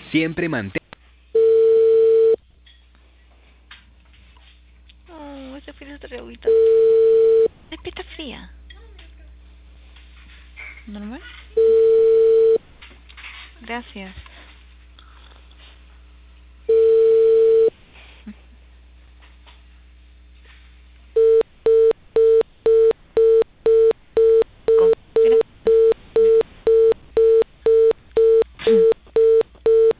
Siempre mantén... Oh, ese frío está re agüita. Está fría. ¿Normal? Gracias.